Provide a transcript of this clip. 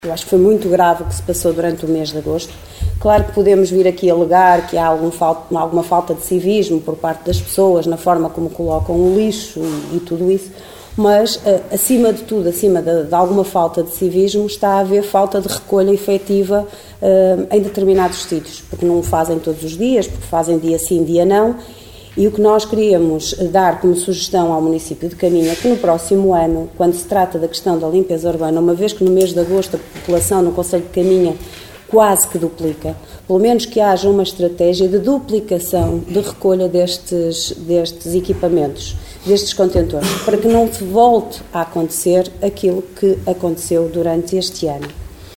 Eu acho que foi muito grave o que se passou durante o mês de agosto. Claro que podemos vir aqui alegar que há alguma falta de civismo por parte das pessoas na forma como colocam o lixo e tudo isso, mas acima de tudo, acima de alguma falta de civismo, está a haver falta de recolha efetiva em determinados sítios, porque não o fazem todos os dias, porque fazem dia sim, dia não. E o que nós queríamos dar como sugestão ao município de Caminha é que no próximo ano, quando se trata da questão da limpeza urbana, uma vez que no mês de agosto a população no concelho de Caminha quase que duplica, pelo menos que haja uma estratégia de duplicação de recolha destes equipamentos, destes contentores, para que não se volte a acontecer aquilo que aconteceu durante este ano.